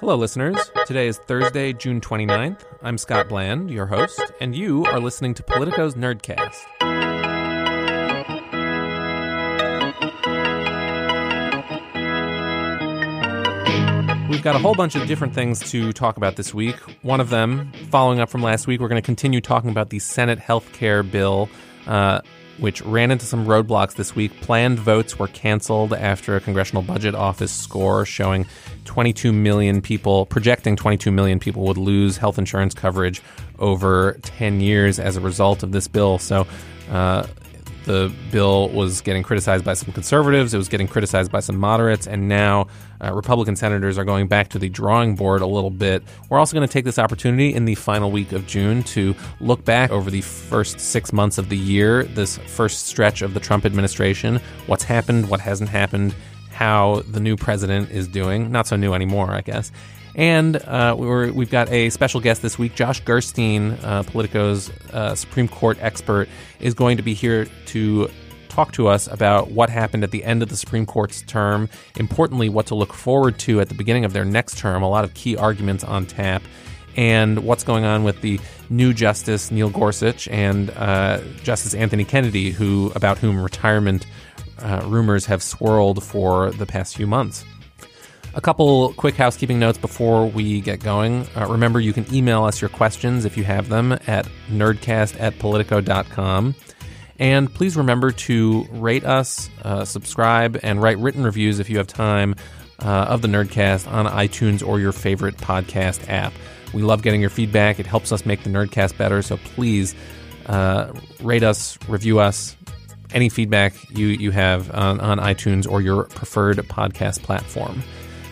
Hello, listeners. Today is Thursday, June 29th. I'm Scott Bland, your host, and you are listening to Politico's Nerdcast. We've got a whole bunch of different things to talk about this week. One of them, following up from last week, we're going to continue talking about the Senate health care bill, which ran into some roadblocks this week. Planned votes were canceled after a Congressional Budget Office score showing 22 million people, projecting 22 million people would lose health insurance coverage over 10 years as a result of this bill. So the bill was getting criticized by some conservatives, it was getting criticized by some moderates, and now Republican senators are going back to the drawing board a little bit. We're also going to take this opportunity in the final week of June to look back over the first 6 months of the year, this first stretch of the Trump administration, what's happened, what hasn't happened, how the new president is doing. Not so new anymore, I guess. And we've got a special guest this week. Josh Gerstein, Politico's Supreme Court expert, is going to be here to talk to us about what happened at the end of the Supreme Court's term. Importantly, what to look forward to at the beginning of their next term. A lot of key arguments on tap. And what's going on with the new Justice Neil Gorsuch and Justice Anthony Kennedy, about whom retirement rumors have swirled for the past few months. A couple quick housekeeping notes before we get going. Remember, you can email us your questions if you have them at nerdcast@politico.com. And please remember to rate us, subscribe, and write written reviews if you have time of the Nerdcast on iTunes or your favorite podcast app. We love getting your feedback. It helps us make the Nerdcast better, so please rate us, review us. Any feedback you have on iTunes or your preferred podcast platform.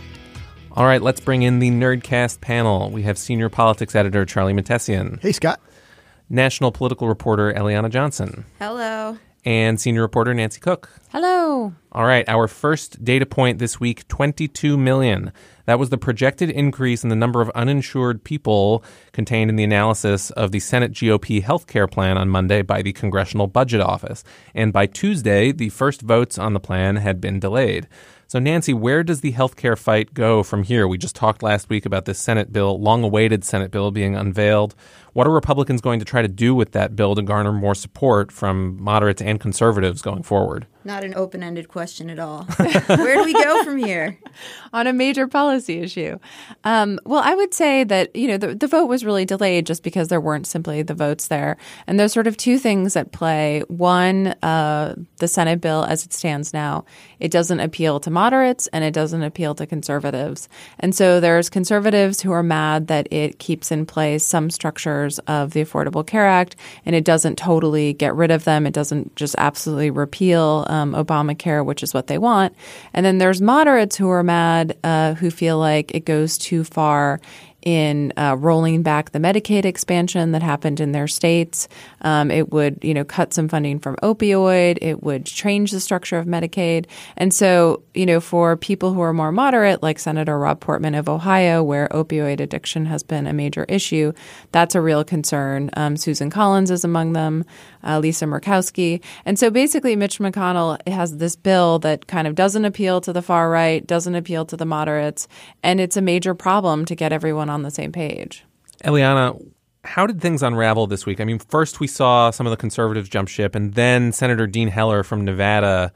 All right, let's bring in the Nerdcast panel. We have senior politics editor Charlie Mattesian. Hey, Scott. National political reporter Eliana Johnson. Hello. And senior reporter Nancy Cook. Hello. All right, our first data point this week, 22 million. That was the projected increase in the number of uninsured people contained in the analysis of the Senate GOP healthcare plan on Monday by the Congressional Budget Office. And by Tuesday, the first votes on the plan had been delayed. So, Nancy, where does the healthcare fight go from here? We just talked last week about this Senate bill, long-awaited Senate bill being unveiled. What are Republicans going to try to do with that bill to garner more support from moderates and conservatives going forward? Not an open-ended question at all. Where do we go from here? On a major policy issue. Well, I would say that, the vote was really delayed just because there weren't simply the votes there. And there's sort of two things at play. One, the Senate bill as it stands now, it doesn't appeal to moderates and it doesn't appeal to conservatives. And so there's conservatives who are mad that it keeps in place some structures of the Affordable Care Act and it doesn't totally get rid of them. It doesn't just absolutely repeal Obamacare, which is what they want. And then there's moderates who are mad, who feel like it goes too far in rolling back the Medicaid expansion that happened in their states. It would, cut some funding from opioid. It would change the structure of Medicaid. And so, for people who are more moderate, like Senator Rob Portman of Ohio, where opioid addiction has been a major issue, that's a real concern. Susan Collins is among them, Lisa Murkowski. And so basically Mitch McConnell has this bill that kind of doesn't appeal to the far right, doesn't appeal to the moderates, and it's a major problem to get everyone on the same page. Eliana, how did things unravel this week? I mean, first we saw some of the conservatives jump ship, and then Senator Dean Heller from Nevada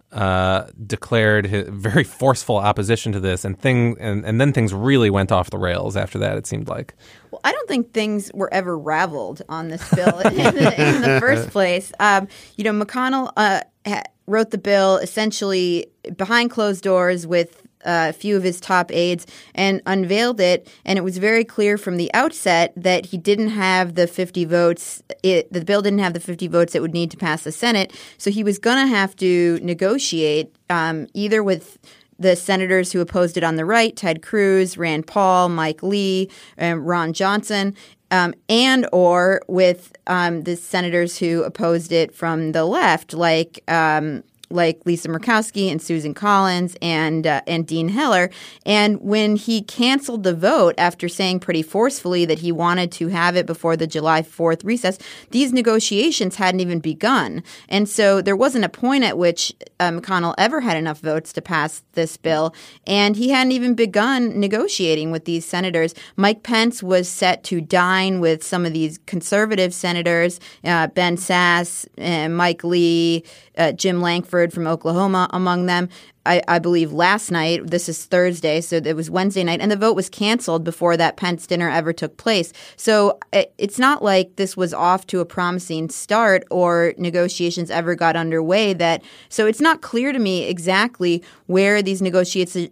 declared his very forceful opposition to this, and then things really went off the rails after that, it seemed like. Well, I don't think things were ever raveled on this bill in the first place. McConnell wrote the bill essentially behind closed doors with a few of his top aides and unveiled it. And it was very clear from the outset that he didn't have the 50 votes. The bill didn't have the 50 votes it would need to pass the Senate. So he was going to have to negotiate either with the senators who opposed it on the right, Ted Cruz, Rand Paul, Mike Lee, Ron Johnson, and or with the senators who opposed it from the left, like like Lisa Murkowski and Susan Collins and Dean Heller. And when he canceled the vote after saying pretty forcefully that he wanted to have it before the July 4th recess, these negotiations hadn't even begun. And so there wasn't a point at which McConnell ever had enough votes to pass this bill, and he hadn't even begun negotiating with these senators. Mike Pence was set to dine with some of these conservative senators, Ben Sasse, Mike Lee, Jim Lankford from Oklahoma among them. I believe last night, this is Thursday, so it was Wednesday night, and the vote was canceled before that Pence dinner ever took place. So it's not like this was off to a promising start or negotiations ever got underway. So it's not clear to me exactly where these negotiations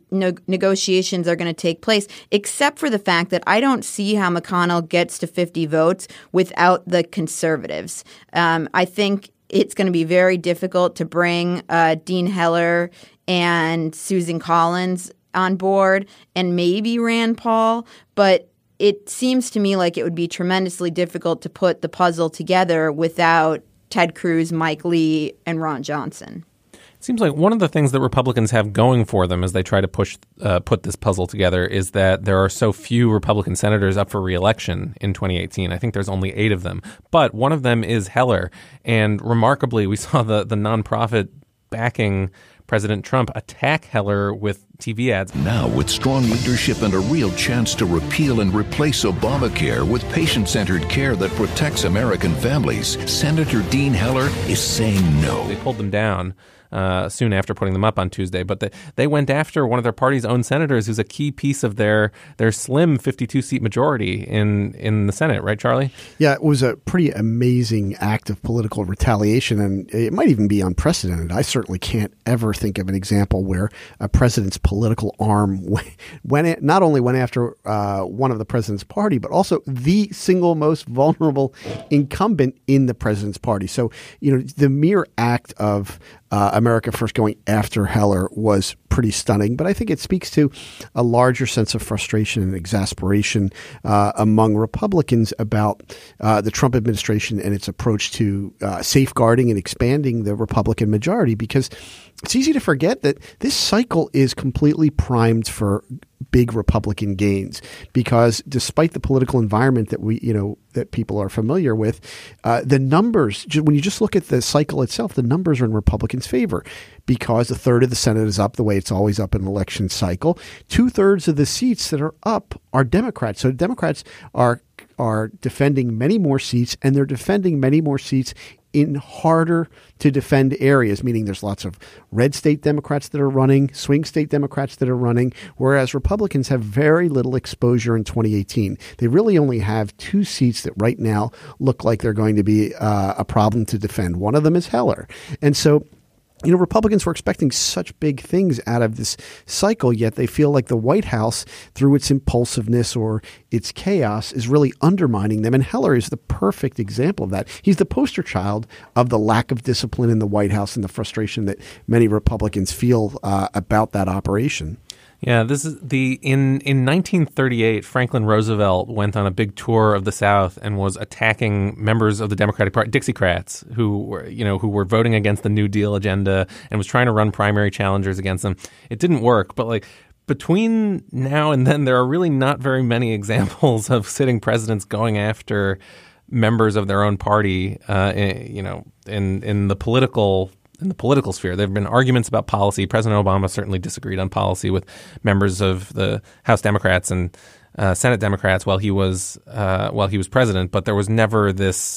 are going to take place, except for the fact that I don't see how McConnell gets to 50 votes without the conservatives. I think it's going to be very difficult to bring Dean Heller and Susan Collins on board and maybe Rand Paul, but it seems to me like it would be tremendously difficult to put the puzzle together without Ted Cruz, Mike Lee, and Ron Johnson. It seems like one of the things that Republicans have going for them as they try to put this puzzle together is that there are so few Republican senators up for re-election in 2018. I think there's only 8 of them. But one of them is Heller. And remarkably, we saw the nonprofit backing President Trump attack Heller with TV ads. Now, with strong leadership and a real chance to repeal and replace Obamacare with patient-centered care that protects American families, Senator Dean Heller is saying no. They pulled them down soon after putting them up on Tuesday, but they went after one of their party's own senators who's a key piece of their slim 52-seat majority in the Senate, right, Charlie? Yeah, it was a pretty amazing act of political retaliation, and it might even be unprecedented. I certainly can't ever think of an example where a president's political arm not only went after one of the president's party, but also the single most vulnerable incumbent in the president's party. So, the mere act of America First going after Heller was pretty stunning, but I think it speaks to a larger sense of frustration and exasperation among Republicans about the Trump administration and its approach to safeguarding and expanding the Republican majority, because it's easy to forget that this cycle is completely primed for big Republican gains, because despite the political environment that that people are familiar with, the numbers, when you just look at the cycle itself, the numbers are in Republicans' favor, because a third of the Senate is up the way it's always up in an election cycle. 2/3 of the seats that are up are Democrats. So Democrats are defending many more seats, and they're defending many more seats in harder to defend areas, meaning there's lots of red state Democrats that are running, swing state Democrats that are running, whereas Republicans have very little exposure in 2018. They really only have 2 seats that right now look like they're going to be a problem to defend. One of them is Heller. And so Republicans were expecting such big things out of this cycle, yet they feel like the White House, through its impulsiveness or its chaos, is really undermining them. And Heller is the perfect example of that. He's the poster child of the lack of discipline in the White House and the frustration that many Republicans feel about that operation. Yeah, this is in 1938, Franklin Roosevelt went on a big tour of the South and was attacking members of the Democratic Party, Dixiecrats, who were voting against the New Deal agenda and was trying to run primary challengers against them. It didn't work, but between now and then, there are really not very many examples of sitting presidents going after members of their own party, in the political sphere. There have been arguments about policy. President Obama certainly disagreed on policy with members of the House Democrats and Senate Democrats while he was president. But there was never this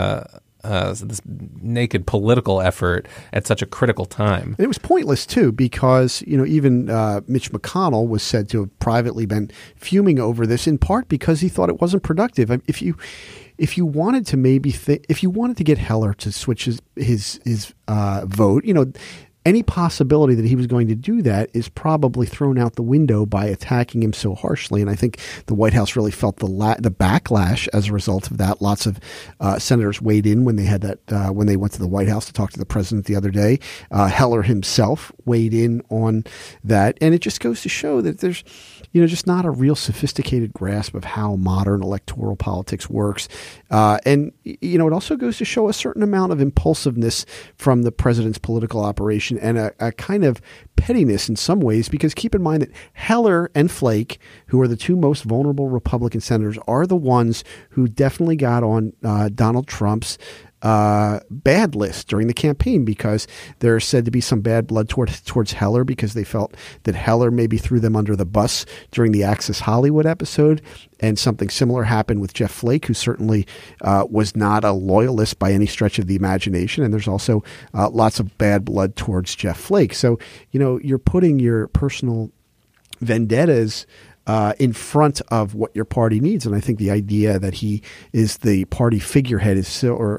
naked political effort at such a critical time. And it was pointless too, because even Mitch McConnell was said to have privately been fuming over this, in part because he thought it wasn't productive. If you wanted to if you wanted to get Heller to switch his vote, any possibility that he was going to do that is probably thrown out the window by attacking him so harshly. And I think the White House really felt the backlash as a result of that. Lots of senators weighed in when they had that when they went to the White House to talk to the president the other day. Heller himself weighed in on that, and it just goes to show that there's just not a real sophisticated grasp of how modern electoral politics works. And it also goes to show a certain amount of impulsiveness from the president's political operation and a kind of pettiness in some ways, because keep in mind that Heller and Flake, who are the two most vulnerable Republican senators, are the ones who definitely got on Donald Trump's bad list during the campaign, because there's said to be some bad blood towards Heller because they felt that Heller maybe threw them under the bus during the Access Hollywood episode. And something similar happened with Jeff Flake, who certainly was not a loyalist by any stretch of the imagination. And there's also lots of bad blood towards Jeff Flake. So, you're putting your personal vendettas in front of what your party needs. And I think the idea that he is the party figurehead is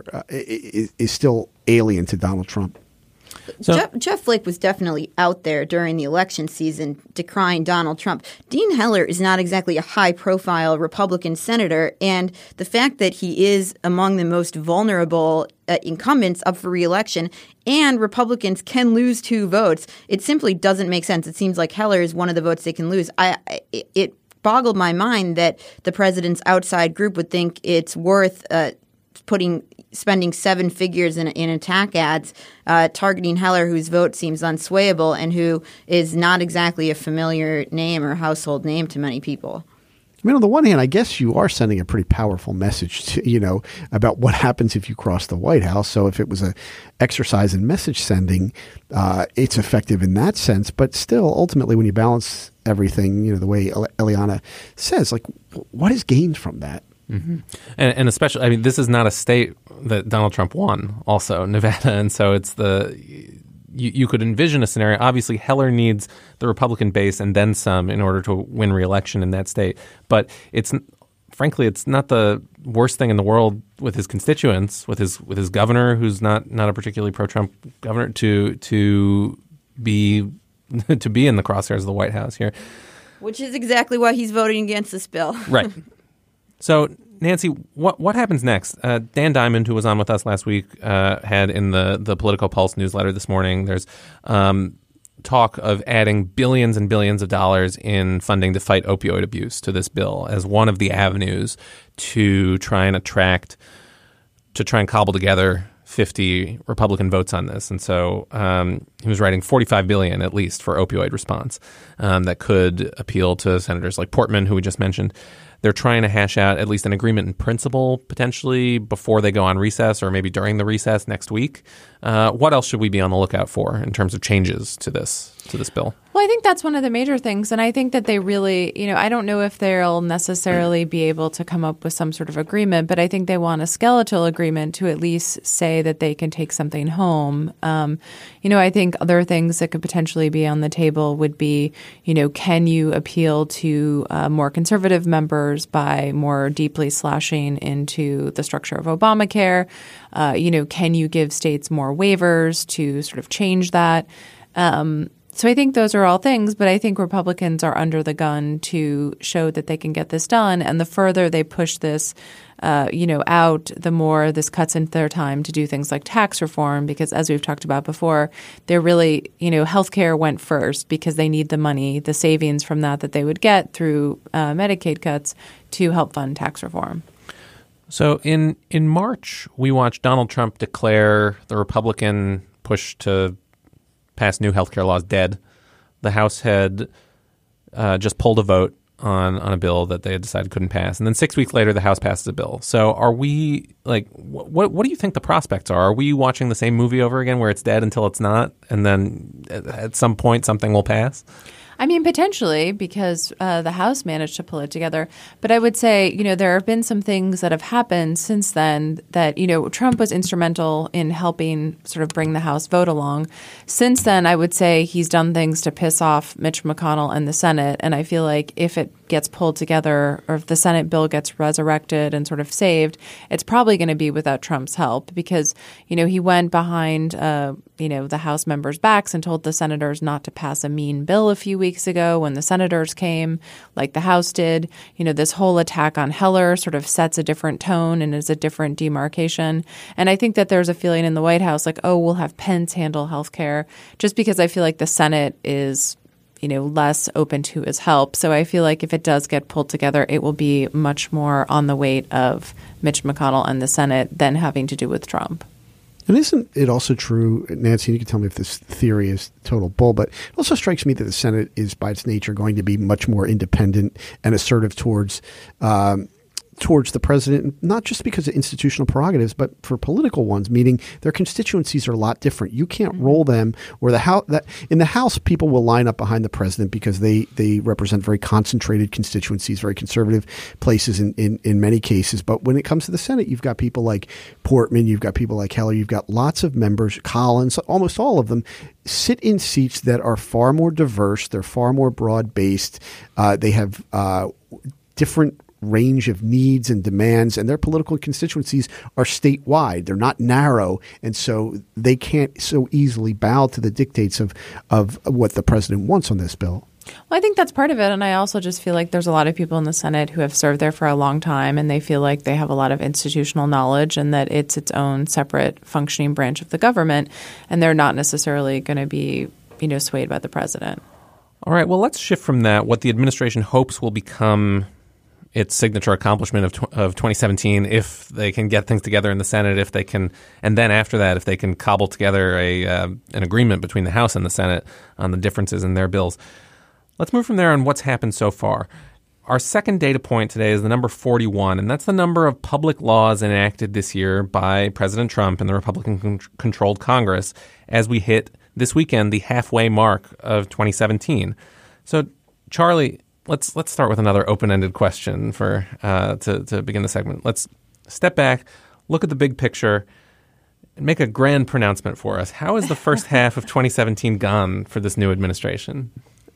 still alien to Donald Trump. So, Jeff Flake was definitely out there during the election season decrying Donald Trump. Dean Heller is not exactly a high-profile Republican senator, and the fact that he is among the most vulnerable incumbents up for re-election, and Republicans can lose 2 votes, it simply doesn't make sense. It seems like Heller is one of the votes they can lose. It boggled my mind that the president's outside group would think it's worth spending 7 figures in attack ads targeting Heller, whose vote seems unswayable and who is not exactly a familiar name or household name to many people. I mean, on the one hand, I guess you are sending a pretty powerful message to, about what happens if you cross the White House. So if it was an exercise in message sending, it's effective in that sense. But still, ultimately, when you balance everything, the way Eliana says, like, what is gained from that? Mm-hmm. And especially, I mean, this is not a state that Donald Trump won, also Nevada. And so it's you could envision a scenario. Obviously, Heller needs the Republican base and then some in order to win re-election in that state. But frankly, it's not the worst thing in the world with his constituents, with his governor, who's not a particularly pro-Trump governor, to be in the crosshairs of the White House here. Which is exactly why he's voting against this bill. Right. So, Nancy, what happens next? Dan Diamond, who was on with us last week, had in the Political Pulse newsletter this morning, there's talk of adding billions and billions of dollars in funding to fight opioid abuse to this bill as one of the avenues to try and cobble together 50 Republican votes on this. And so he was writing $45 billion at least for opioid response that could appeal to senators like Portman, who we just mentioned. They're trying to hash out at least an agreement in principle potentially before they go on recess or maybe during the recess next week. What else should we be on the lookout for in terms of changes to this bill? Well, I think that's one of the major things. And I think that they really, I don't know if they'll necessarily be able to come up with some sort of agreement, but I think they want a skeletal agreement to at least say that they can take something home. I think other things that could potentially be on the table would be, can you appeal to more conservative members by more deeply slashing into the structure of Obamacare? Can you give states more waivers to sort of change that? So I think those are all things, but I think Republicans are under the gun to show that they can get this done. And the further they push this, out, the more this cuts into their time to do things like tax reform, because as we've talked about before, they're really, healthcare went first because they need the money, the savings from that they would get through Medicaid cuts to help fund tax reform. So in March, we watched Donald Trump declare the Republican push to pass new healthcare laws dead. The House had just pulled a vote on a bill that they had decided couldn't pass. And then 6 weeks later, the House passes a bill. So are we, what do you think the prospects are? Are we watching the same movie over again where it's dead until it's not, and then at some point something will pass? I mean, potentially, because the House managed to pull it together. But I would say, there have been some things that have happened since then that, Trump was instrumental in helping sort of bring the House vote along. Since then, I would say he's done things to piss off Mitch McConnell and the Senate. And I feel like if it gets pulled together or if the Senate bill gets resurrected and sort of saved, it's probably going to be without Trump's help because, he went behind the House members' backs and told the senators not to pass a mean bill a few weeks ago when the senators came, like the House did. This whole attack on Heller sort of sets a different tone and is a different demarcation. And I think that there's a feeling in the White House like, oh, we'll have Pence handle health care, just because I feel like the Senate is less open to his help. So I feel like if it does get pulled together, it will be much more on the weight of Mitch McConnell and the Senate than having to do with Trump. And isn't it also true, Nancy, you can tell me if this theory is total bull, but it also strikes me that the Senate is by its nature going to be much more independent and assertive towards the president, not just because of institutional prerogatives, but for political ones, meaning their constituencies are a lot different. You can't roll them, or in the House, people will line up behind the president because they represent very concentrated constituencies, very conservative places in many cases. But when it comes to the Senate, you've got people like Portman, you've got people like Heller, you've got lots of members, Collins, almost all of them sit in seats that are far more diverse. They're far more broad-based. They have different range of needs and demands, and their political constituencies are statewide. They're not narrow, and so they can't so easily bow to the dictates of what the president wants on this bill. Well, I think that's part of it, and I also just feel like there's a lot of people in the Senate who have served there for a long time, and they feel like they have a lot of institutional knowledge and that it's its own separate functioning branch of the government, and they're not necessarily going to be, swayed by the president. All right, well, let's shift from that. What the administration hopes will become its signature accomplishment of 2017, if they can get things together in the Senate, if they can, and then after that, if they can cobble together an agreement between the House and the Senate on the differences in their bills. Let's move from there on what's happened so far. Our second data point today is the number 41, and that's the number of public laws enacted this year by President Trump and the Republican-controlled Congress as we hit this weekend the halfway mark of 2017. So, Charlie, Let's start with another open-ended question to begin the segment. Let's step back, look at the big picture, and make a grand pronouncement for us. How has the first half of 2017 gone for this new administration?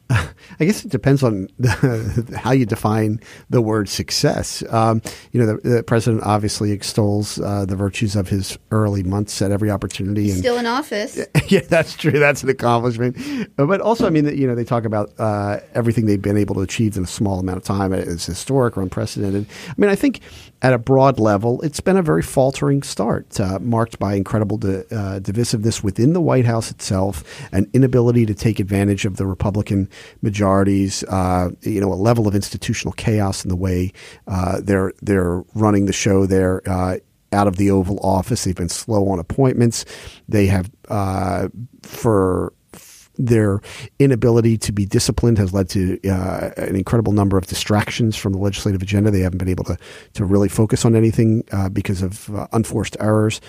I guess it depends on how you define the word success. The president obviously extols the virtues of his early months at every opportunity. He's still in office. Yeah, that's true. That's an accomplishment. But also, they talk about everything they've been able to achieve in a small amount of time is historic or unprecedented. I think at a broad level, it's been a very faltering start, marked by incredible divisiveness within the White House itself, an inability to take advantage of the Republican majorities, a level of institutional chaos in the way they're running the show there out of the Oval Office. They've been slow on appointments. They have, for their inability to be disciplined, has led to an incredible number of distractions from the legislative agenda. They haven't been able to really focus on anything because of unforced errors.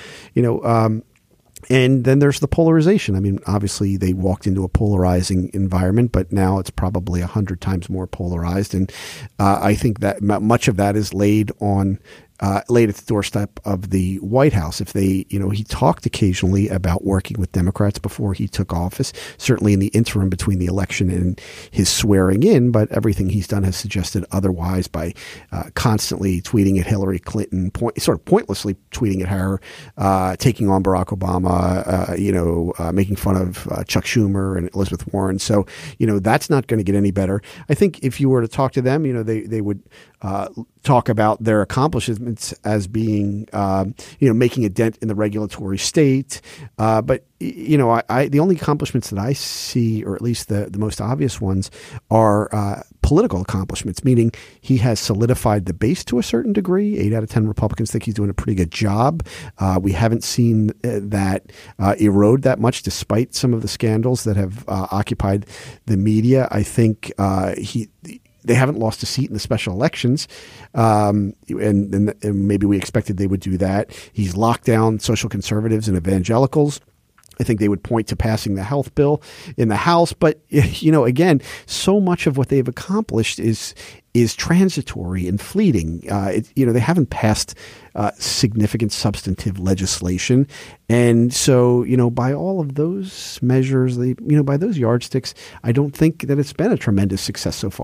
And then there's the polarization. Obviously they walked into a polarizing environment, but now it's probably 100 times more polarized. And I think that much of that is laid at the doorstep of the White House. If he talked occasionally about working with Democrats before he took office, certainly in the interim between the election and his swearing in, but everything he's done has suggested otherwise by constantly tweeting at Hillary Clinton, sort of pointlessly tweeting at her, taking on Barack Obama, making fun of Chuck Schumer and Elizabeth Warren. So, that's not going to get any better. I think if you were to talk to them, they would talk about their accomplishments as being, making a dent in the regulatory state. But the only accomplishments that I see, or at least the most obvious ones, are political accomplishments, meaning he has solidified the base to a certain degree. 8 out of 10 Republicans think he's doing a pretty good job. We haven't seen that erode that much, despite some of the scandals that have occupied the media. I think they haven't lost a seat in the special elections, and maybe we expected they would do that. He's locked down social conservatives and evangelicals. I think they would point to passing the health bill in the House. But, again, so much of what they've accomplished is transitory and fleeting. They haven't passed significant substantive legislation. And so, by all of those measures, by those yardsticks, I don't think that it's been a tremendous success so far.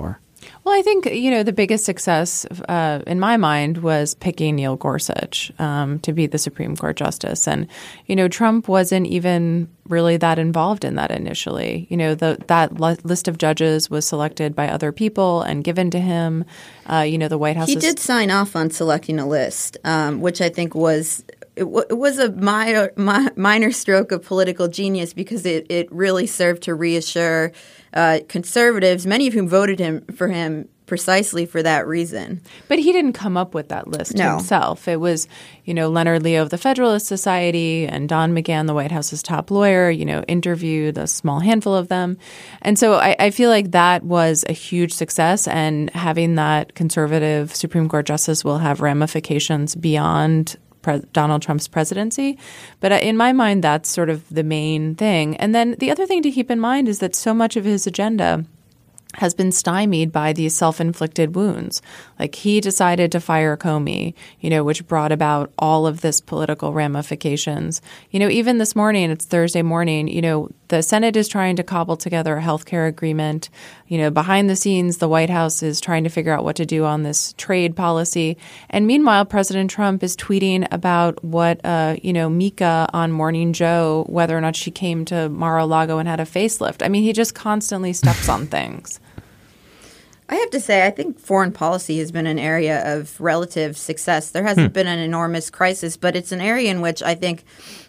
Well, I think, the biggest success in my mind was picking Neil Gorsuch to be the Supreme Court justice. And, Trump wasn't even really that involved in that initially. That list of judges was selected by other people and given to him. The White House. He did sign off on selecting a list, which I think was a minor stroke of political genius because it really served to reassure conservatives, many of whom voted for him precisely for that reason. But he didn't come up with that list himself. It was, Leonard Leo of the Federalist Society and Don McGahn, the White House's top lawyer, interviewed a small handful of them. And so I feel like that was a huge success, and having that conservative Supreme Court justice will have ramifications beyond Donald Trump's presidency. But in my mind, that's sort of the main thing. And then the other thing to keep in mind is that so much of his agenda has been stymied by these self-inflicted wounds. Like he decided to fire Comey, which brought about all of this political ramifications. Even this morning, it's Thursday morning, the Senate is trying to cobble together a healthcare agreement. Behind the scenes, the White House is trying to figure out what to do on this trade policy. And meanwhile, President Trump is tweeting about what, Mika on Morning Joe, whether or not she came to Mar-a-Lago and had a facelift. I mean, he just constantly steps on things. I have to say, I think foreign policy has been an area of relative success. There hasn't been an enormous crisis, but it's an area in which I think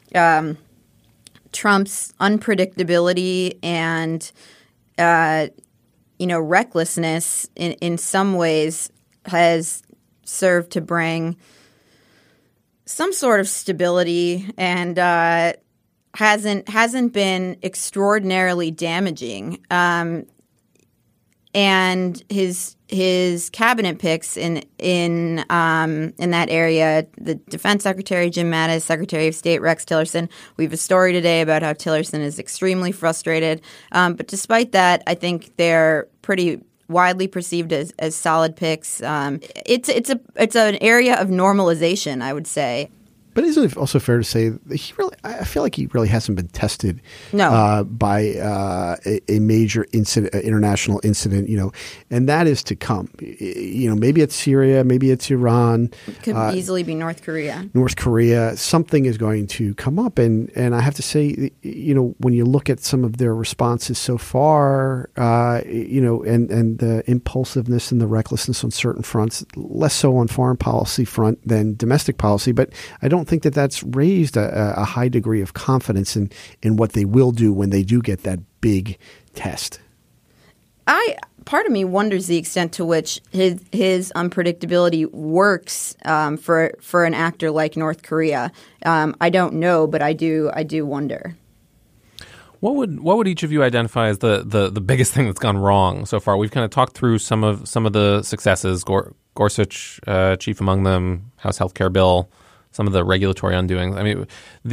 Trump's unpredictability and recklessness in some ways has served to bring some sort of stability and hasn't been extraordinarily damaging. And his cabinet picks in that area, the Defense Secretary Jim Mattis, Secretary of State Rex Tillerson. We have a story today about how Tillerson is extremely frustrated. But despite that, I think they're pretty widely perceived as solid picks. It's an area of normalization, I would say. But isn't it also fair to say that I feel like he really hasn't been tested by a major incident, international incident, and that is to come. Maybe it's Syria, maybe it's Iran. It could easily be North Korea. Something is going to come up. And I have to say, when you look at some of their responses so far, and the impulsiveness and the recklessness on certain fronts, less so on foreign policy front than domestic policy, but I don't think that that's raised a high degree of confidence in what they will do when they do get that big test. Part of me wonders the extent to which his unpredictability works for an actor like North Korea. I don't know, but I do wonder. What would each of you identify as the biggest thing that's gone wrong so far? We've kind of talked through some of the successes, Gorsuch chief among them, House healthcare bill, some of the regulatory undoings. I mean,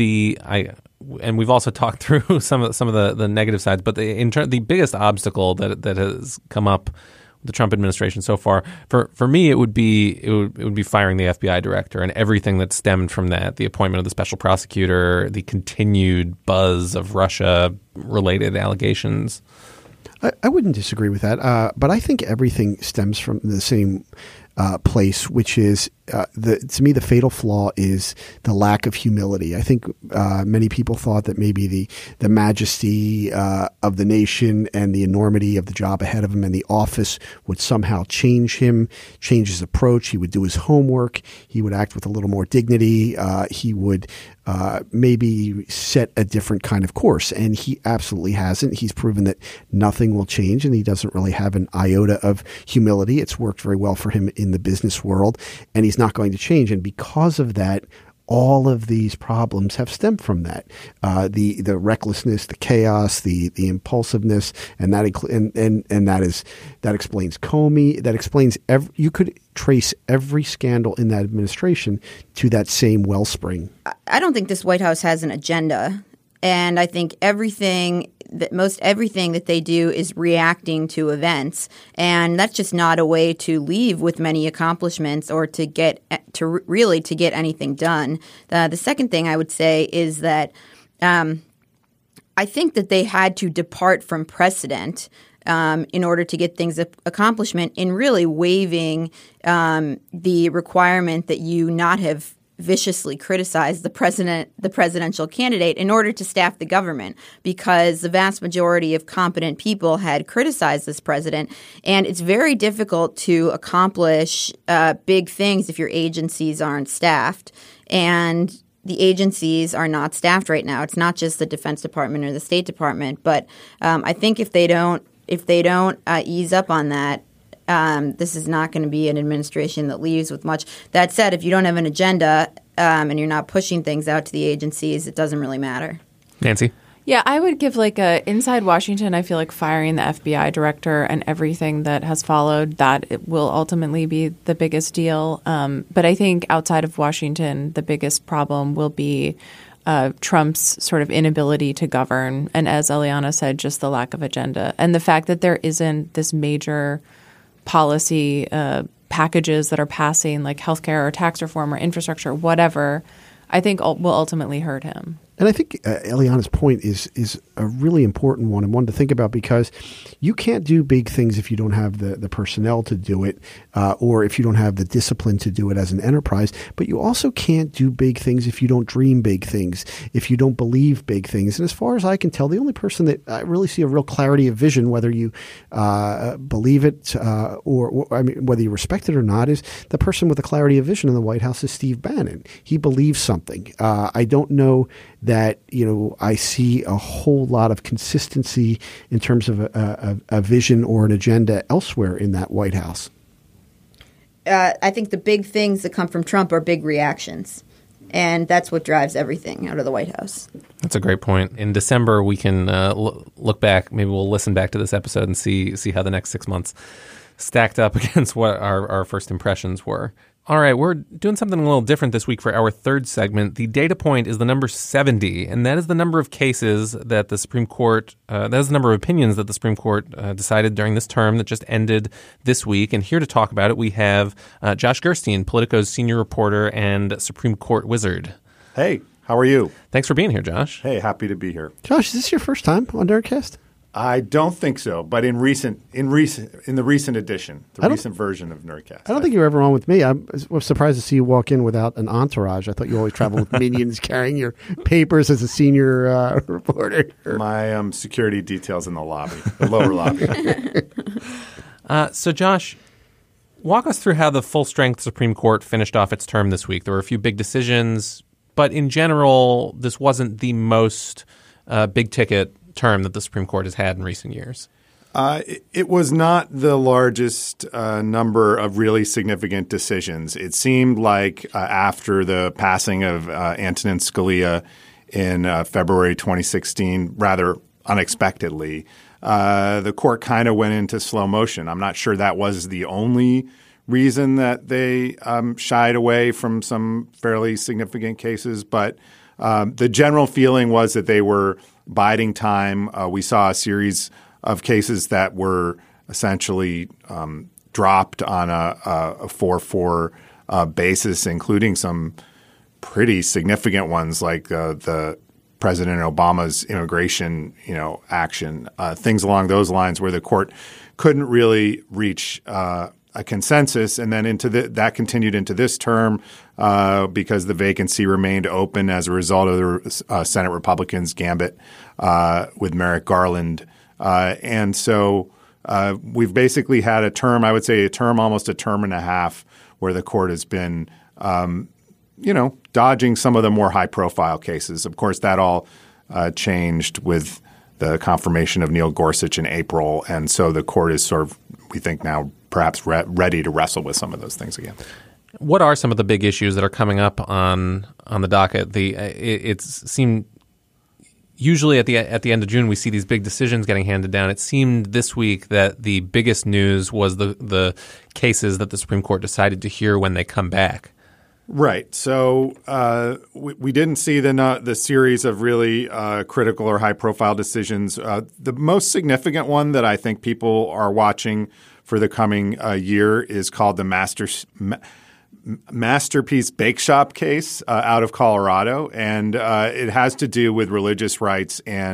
and we've also talked through some of the negative sides. But the biggest obstacle that has come up with the Trump administration so far, for me, it would be firing the FBI director and everything that stemmed from that, the appointment of the special prosecutor, the continued buzz of Russia-related allegations. I wouldn't disagree with that, but I think everything stems from the same place, which is to me the fatal flaw is the lack of humility. I think many people thought that maybe the majesty of the nation and the enormity of the job ahead of him and the office would somehow change his approach. He would do his homework. He would act with a little more dignity. He would maybe set a different kind of course, and he absolutely hasn't. He's proven that nothing will change, and he doesn't really have an iota of humility. It's worked very well for him in the business world, and he's not going to change. And because of that, all of these problems have stemmed from that. The recklessness, the chaos, the impulsiveness, and that explains Comey. That explains you could trace every scandal in that administration to that same wellspring. I don't think this White House has an agenda, and I think most everything that they do is reacting to events, and that's just not a way to leave with many accomplishments or to really get anything done. The second thing I would say is that I think that they had to depart from precedent in order to get things accomplishment in really waiving the requirement that you not have viciously criticized the presidential candidate in order to staff the government, because the vast majority of competent people had criticized this president. And it's very difficult to accomplish big things if your agencies aren't staffed. And the agencies are not staffed right now. It's not just the Defense Department or the State Department. But I think if they don't ease up on that, this is not going to be an administration that leaves with much. That said, if you don't have an agenda and you're not pushing things out to the agencies, it doesn't really matter. Nancy? Yeah, I would give inside Washington, I feel like firing the FBI director and everything that has followed, that it will ultimately be the biggest deal. But I think outside of Washington, the biggest problem will be Trump's sort of inability to govern. And as Eliana said, just the lack of agenda. And the fact that there isn't this major policy packages that are passing, like healthcare or tax reform or infrastructure, whatever, I think will ultimately hurt him. And I think Eliana's point is a really important one and one to think about, because you can't do big things if you don't have the personnel to do it or if you don't have the discipline to do it as an enterprise. But you also can't do big things if you don't dream big things, if you don't believe big things. And as far as I can tell, the only person that I really see a real clarity of vision, whether you believe it or whether you respect it or not, is the person with a clarity of vision in the White House is Steve Bannon. He believes something. I don't know that, I see a whole lot of consistency in terms of a vision or an agenda elsewhere in that White House. I think the big things that come from Trump are big reactions. And that's what drives everything out of the White House. That's a great point. In December, we can look back. Maybe we'll listen back to this episode and see how the next 6 months stacked up against what our first impressions were. All right, we're doing something a little different this week for our third segment. The data point is the number 70, and that is the number of cases that the Supreme Court, that is the number of opinions that the Supreme Court decided during this term that just ended this week. And here to talk about it, we have Josh Gerstein, Politico's senior reporter and Supreme Court wizard. Hey, how are you? Thanks for being here, Josh. Hey, happy to be here. Josh, is this your first time on Nerdcast? I don't think so, but in the recent edition, the recent version of Nerdcast. I don't think you were ever on with me. I was surprised to see you walk in without an entourage. I thought you always travel with minions carrying your papers as a senior reporter. My security details in the lobby, the lower lobby. So, Josh, walk us through how the full-strength Supreme Court finished off its term this week. There were a few big decisions, but in general, this wasn't the most big-ticket term that the Supreme Court has had in recent years. It was not the largest number of really significant decisions. It seemed like after the passing of Antonin Scalia in February 2016, rather unexpectedly, the court kind of went into slow motion. I'm not sure that was the only reason that they shied away from some fairly significant cases, but the general feeling was that they were biding time. We saw a series of cases that were essentially dropped on a 4-4 basis, including some pretty significant ones like the President Obama's immigration, action, things along those lines where the court couldn't really reach a consensus, and then that continued into this term because the vacancy remained open as a result of the Senate Republicans' gambit with Merrick Garland. And so we've basically had a term, I would say almost a term and a half, where the court has been, dodging some of the more high-profile cases. Of course, that all changed with the confirmation of Neil Gorsuch in April, and so the court is sort of, we think now, perhaps ready to wrestle with some of those things again. What are some of the big issues that are coming up on the docket? It seemed usually at the end of June we see these big decisions getting handed down. It seemed this week that the biggest news was the cases that the Supreme Court decided to hear when they come back. Right. So we didn't see the series of really critical or high-profile decisions. The most significant one that I think people are watching for the coming year is called the Masterpiece Bake Shop case out of Colorado. And it has to do with religious rights and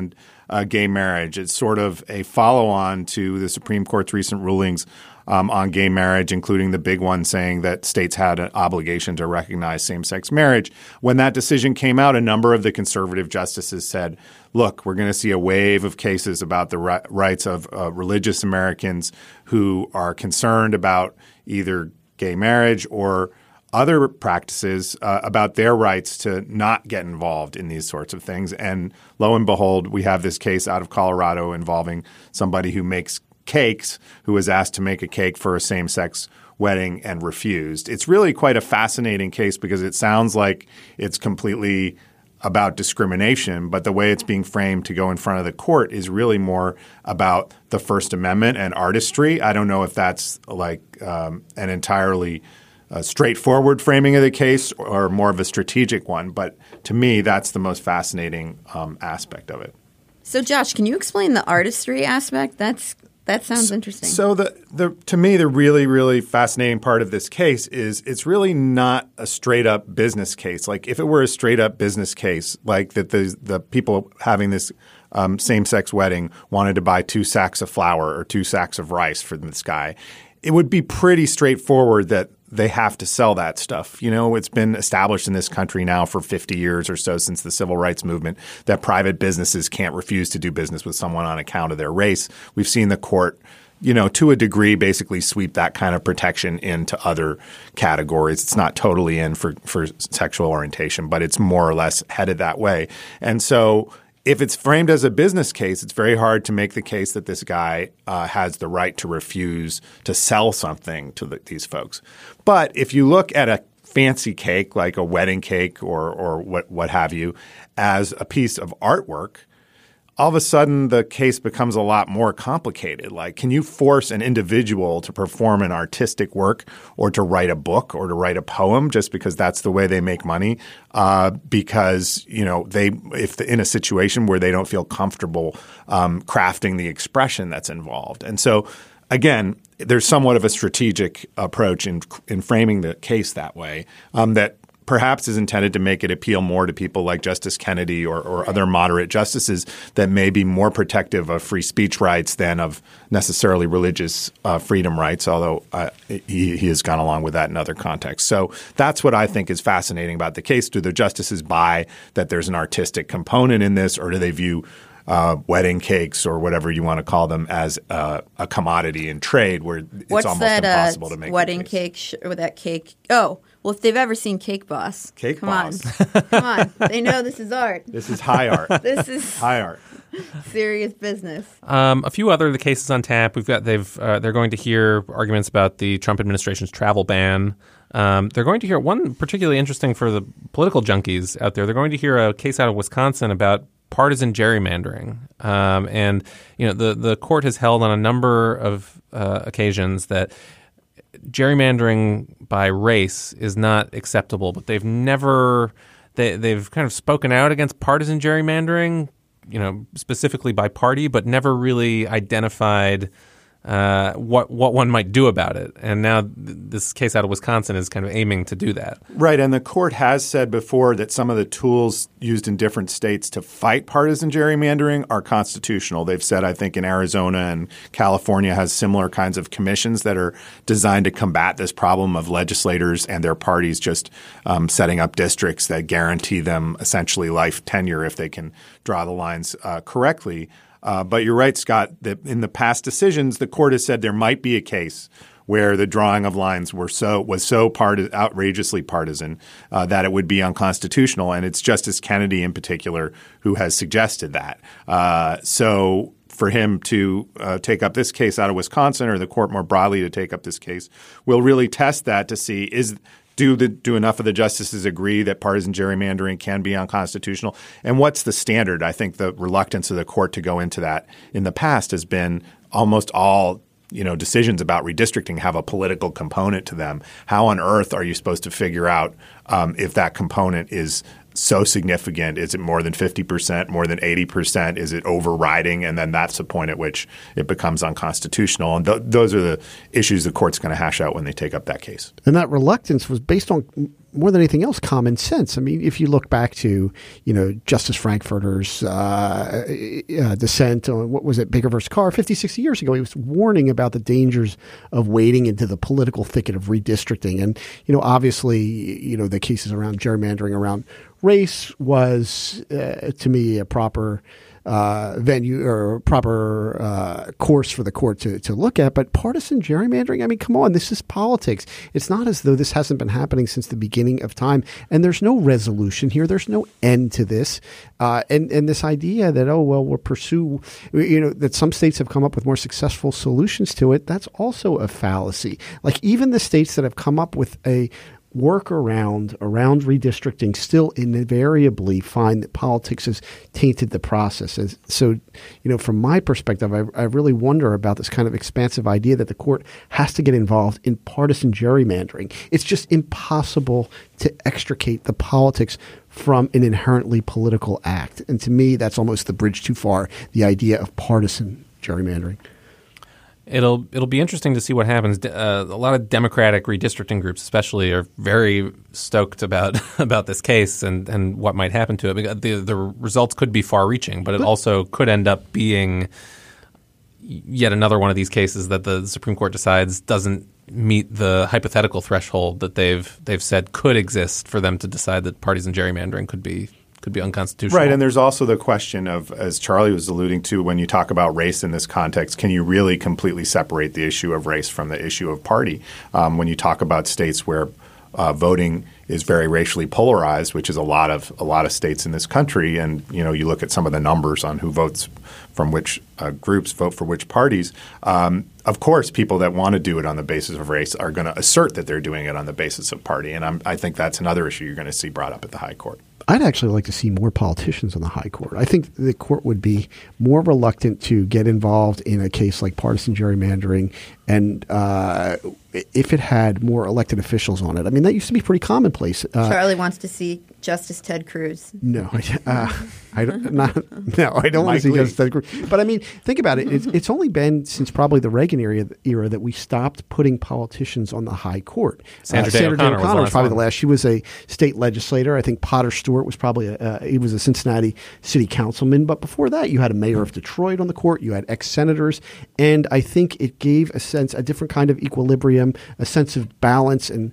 gay marriage. It's sort of a follow-on to the Supreme Court's recent rulings on gay marriage, including the big one saying that states had an obligation to recognize same-sex marriage. When that decision came out, a number of the conservative justices said, look, we're going to see a wave of cases about the rights of religious Americans who are concerned about either gay marriage or other practices about their rights to not get involved in these sorts of things. And lo and behold, we have this case out of Colorado involving somebody who makes cakes, who was asked to make a cake for a same-sex wedding and refused. It's really quite a fascinating case because it sounds like it's completely about discrimination, but the way it's being framed to go in front of the court is really more about the First Amendment and artistry. I don't know if that's like an entirely straightforward framing of the case or more of a strategic one, but to me, that's the most fascinating aspect of it. So, Josh, can you explain the artistry aspect? That sounds interesting. So to me, the really, really fascinating part of this case is it's really not a straight up business case. Like if it were a straight up business case, like that the people having this same-sex wedding wanted to buy 2 sacks of flour or 2 sacks of rice for this guy, it would be pretty straightforward that they have to sell that stuff. You know, it's been established in this country now for 50 years or so since the civil rights movement that private businesses can't refuse to do business with someone on account of their race. We've seen the court, you know, to a degree basically sweep that kind of protection into other categories. It's not totally in for sexual orientation, but it's more or less headed that way. And so if it's framed as a business case, it's very hard to make the case that this guy has the right to refuse to sell something to these folks. But if you look at a fancy cake like a wedding cake or what have you as a piece of artwork, all of a sudden the case becomes a lot more complicated. Like, can you force an individual to perform an artistic work or to write a book or to write a poem just because that's the way they make money? Because, you know, if in a situation where they don't feel comfortable crafting the expression that's involved. And so, again, there's somewhat of a strategic approach in framing the case that way that perhaps is intended to make it appeal more to people like Justice Kennedy or other moderate justices that may be more protective of free speech rights than of necessarily religious freedom rights, although he has gone along with that in other contexts. So that's what I think is fascinating about the case. Do the justices buy that there's an artistic component in this, or do they view wedding cakes or whatever you want to call them as a commodity in trade where it's almost impossible to make wedding cake or that cake? Oh, well, if they've ever seen Cake Boss, come on. They know this is art. This is high art. This is high art. Serious business. A few other the cases on tap. They're going to hear arguments about the Trump administration's travel ban. They're going to hear one particularly interesting for the political junkies out there. They're going to hear a case out of Wisconsin about partisan gerrymandering. And you know, the court has held on a number of occasions that gerrymandering by race is not acceptable, but they've kind of spoken out against partisan gerrymandering, you know, specifically by party, but never really identified what one might do about it. And now this case out of Wisconsin is kind of aiming to do that. Right. And the court has said before that some of the tools used in different states to fight partisan gerrymandering are constitutional. They've said, I think, in Arizona and California has similar kinds of commissions that are designed to combat this problem of legislators and their parties just setting up districts that guarantee them essentially life tenure if they can draw the lines correctly. But you're right, Scott, that in the past decisions, the court has said there might be a case where the drawing of lines was so outrageously partisan that it would be unconstitutional. And it's Justice Kennedy in particular who has suggested that. So for him to take up this case out of Wisconsin, or the court more broadly to take up this case, will really test that to see do enough of the justices agree that partisan gerrymandering can be unconstitutional? And what's the standard? I think the reluctance of the court to go into that in the past has been almost all, you know, decisions about redistricting have a political component to them. How on earth are you supposed to figure out if that component is so significant? Is it more than 50%, more than 80%? Is it overriding? And then that's the point at which it becomes unconstitutional. And those are the issues the court's going to hash out when they take up that case. And that reluctance was based on, more than anything else, common sense. I mean, if you look back to, Justice Frankfurter's dissent on, what was it, Baker versus Carr, 50, 60 years ago, he was warning about the dangers of wading into the political thicket of redistricting. And, obviously, the cases around gerrymandering, around race was, to me, a proper venue or proper course for the court to look at. But partisan gerrymandering, I mean, come on, this is politics. It's not as though this hasn't been happening since the beginning of time. And there's no resolution here. There's no end to this. And this idea that, we'll pursue, that some states have come up with more successful solutions to it, that's also a fallacy. Like even the states that have come up with a workaround around redistricting still invariably find that politics has tainted the process. And so, from my perspective, I really wonder about this kind of expansive idea that the court has to get involved in partisan gerrymandering. It's just impossible to extricate the politics from an inherently political act. And to me, that's almost the bridge too far, the idea of partisan gerrymandering. It'll be interesting to see what happens. A lot of Democratic redistricting groups, especially, are very stoked about this case and what might happen to it. The results could be far-reaching, but it also could end up being yet another one of these cases that the Supreme Court decides doesn't meet the hypothetical threshold that they've said could exist for them to decide that partisan gerrymandering could be unconstitutional. Right, and there's also the question of, as Charlie was alluding to, when you talk about race in this context, can you really completely separate the issue of race from the issue of party? When you talk about states where voting is very racially polarized, which is a lot of states in this country, and you look at some of the numbers on who votes from which groups vote for which parties. Of course, people that want to do it on the basis of race are going to assert that they're doing it on the basis of party, and I think that's another issue you're going to see brought up at the high court. I'd actually like to see more politicians on the high court. I think the court would be more reluctant to get involved in a case like partisan gerrymandering, and if it had more elected officials on it. I mean, that used to be pretty commonplace. Charlie wants to see Justice Ted Cruz. No, I don't want to see Justice Ted Cruz. But I mean, think about it. It's only been since probably the Reagan era that we stopped putting politicians on the high court. Sandra Day O'Connor was probably the last. She was a state legislator. I think Potter Stewart was probably he was a Cincinnati city councilman. But before that, you had a mayor of Detroit on the court. You had ex-senators. And I think it gave a different kind of equilibrium, a sense of balance, and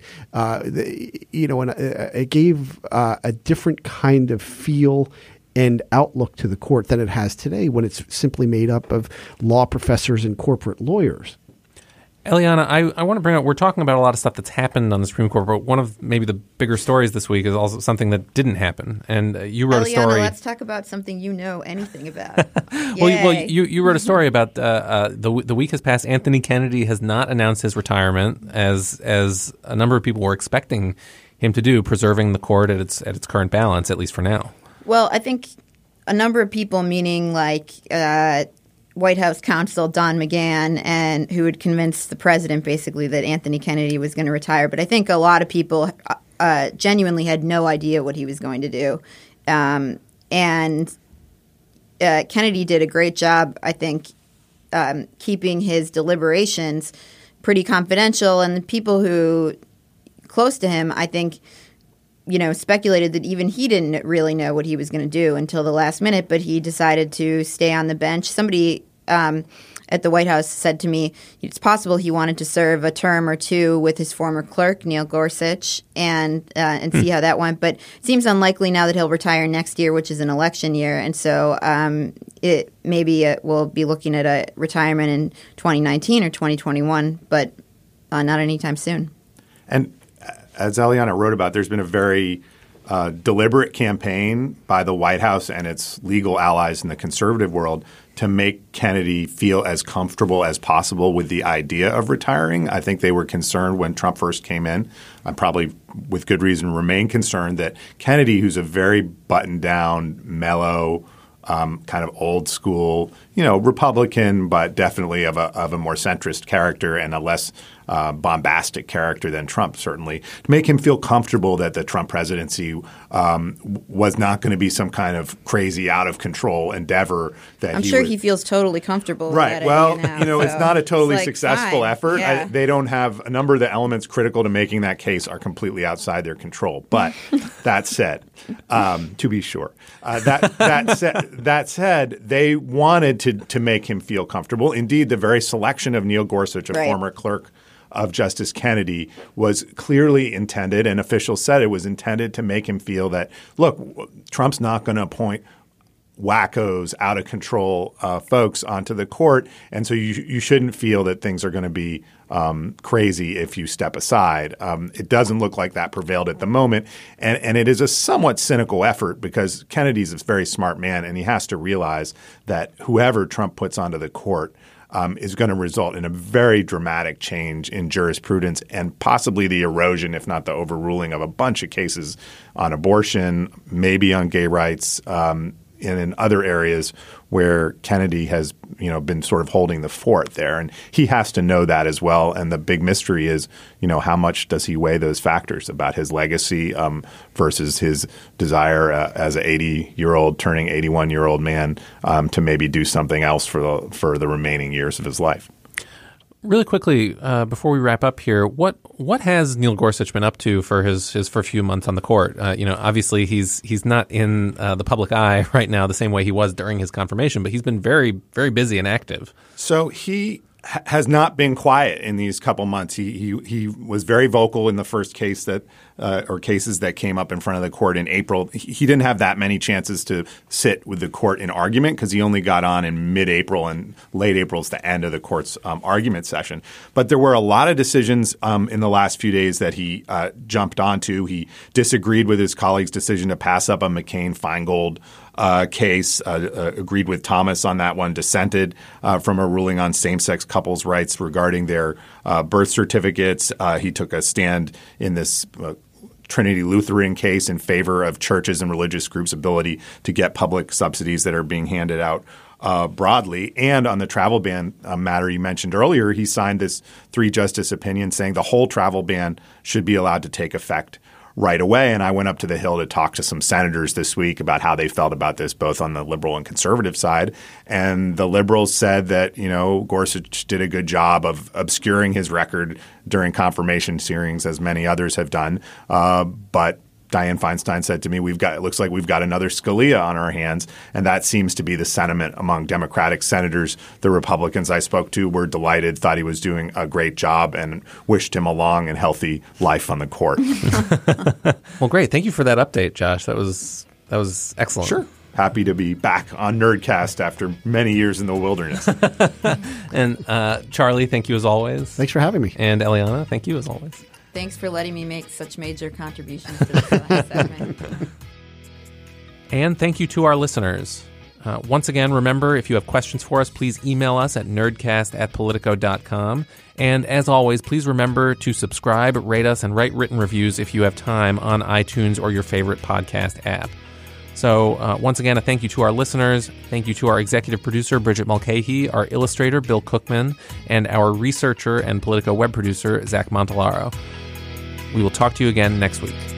it gave a different kind of feel and outlook to the court than it has today, when it's simply made up of law professors and corporate lawyers. Eliana, I want to bring up, we're talking about a lot of stuff that's happened on the Supreme Court, but one of maybe the bigger stories this week is also something that didn't happen. And you wrote a story. Let's talk about something you know anything about. Well, you wrote a story about the week has passed. Anthony Kennedy has not announced his retirement, as a number of people were expecting him to do, preserving the court at its current balance, at least for now. Well, I think a number of people, meaning like White House counsel Don McGahn, and who would convince the president basically that Anthony Kennedy was going to retire. But I think a lot of people genuinely had no idea what he was going to do. And Kennedy did a great job, I think, keeping his deliberations pretty confidential. And the people who close to him, I think, speculated that even he didn't really know what he was going to do until the last minute, but he decided to stay on the bench. Somebody at the White House said to me it's possible he wanted to serve a term or two with his former clerk, Neil Gorsuch, and see how that went. But it seems unlikely now that he'll retire next year, which is an election year. And so we'll be looking at a retirement in 2019 or 2021, but not anytime soon. And as Eliana wrote about, there's been a very deliberate campaign by the White House and its legal allies in the conservative world to make Kennedy feel as comfortable as possible with the idea of retiring. I think they were concerned when Trump first came in, probably with good reason remain concerned, that Kennedy, who's a very buttoned down, mellow, kind of old school, Republican, but definitely of a more centrist character and a less bombastic character than Trump, certainly, to make him feel comfortable that the Trump presidency was not going to be some kind of crazy, out of control endeavor. That I'm sure he feels totally comfortable. Right. Well, it's not a totally successful effort. Yeah. They don't have a number of the elements critical to making that case are completely outside their control. But that said, to be sure, that said, they wanted to make him feel comfortable. Indeed, the very selection of Neil Gorsuch, a former clerk of Justice Kennedy, was clearly intended, and officials said it was intended to make him feel that, look, Trump's not going to appoint wackos, out of control folks onto the court, and so you shouldn't feel that things are going to be crazy if you step aside. It doesn't look like that prevailed at the moment, and it is a somewhat cynical effort because Kennedy's a very smart man, and he has to realize that whoever Trump puts onto the court is going to result in a very dramatic change in jurisprudence and possibly the erosion, if not the overruling, of a bunch of cases on abortion, maybe on gay rights, and in other areas where Kennedy has been sort of holding the fort there. And he has to know that as well. And the big mystery is, how much does he weigh those factors about his legacy versus his desire as an 80-year-old turning 81-year-old man to maybe do something else for the remaining years of his life. Really quickly, before we wrap up here, what has Neil Gorsuch been up to for his few months on the court? Obviously he's not in the public eye right now the same way he was during his confirmation, but he's been very, very busy and active. So he has not been quiet in these couple months. He was very vocal in the first case or cases that came up in front of the court in April. He didn't have that many chances to sit with the court in argument because he only got on in mid-April, and late April is the end of the court's argument session. But there were a lot of decisions in the last few days that he jumped onto. He disagreed with his colleague's decision to pass up a McCain-Feingold case, agreed with Thomas on that one, dissented from a ruling on same-sex couples' rights regarding their birth certificates. He took a stand in this Trinity Lutheran case in favor of churches and religious groups' ability to get public subsidies that are being handed out broadly. And on the travel ban matter you mentioned earlier, he signed this 3-justice opinion saying the whole travel ban should be allowed to take effect right away. And I went up to the Hill to talk to some senators this week about how they felt about this, both on the liberal and conservative side. And the liberals said that, Gorsuch did a good job of obscuring his record during confirmation hearings, as many others have done. But Dianne Feinstein said to me, it looks like we've got another Scalia on our hands. And that seems to be the sentiment among Democratic senators. The Republicans I spoke to were delighted, thought he was doing a great job, and wished him a long and healthy life on the court. Well, great. Thank you for that update, Josh. That was excellent. Sure. Happy to be back on Nerdcast after many years in the wilderness. And Charlie, thank you as always. Thanks for having me. And Eliana, thank you as always. Thanks for letting me make such major contributions to this last segment. And thank you to our listeners. Once again, remember, if you have questions for us, please email us at nerdcast@politico.com. And as always, please remember to subscribe, rate us, and write written reviews if you have time on iTunes or your favorite podcast app. So once again, a thank you to our listeners. Thank you to our executive producer, Bridget Mulcahy, our illustrator, Bill Cookman, and our researcher and Politico web producer, Zach Montellaro. We will talk to you again next week.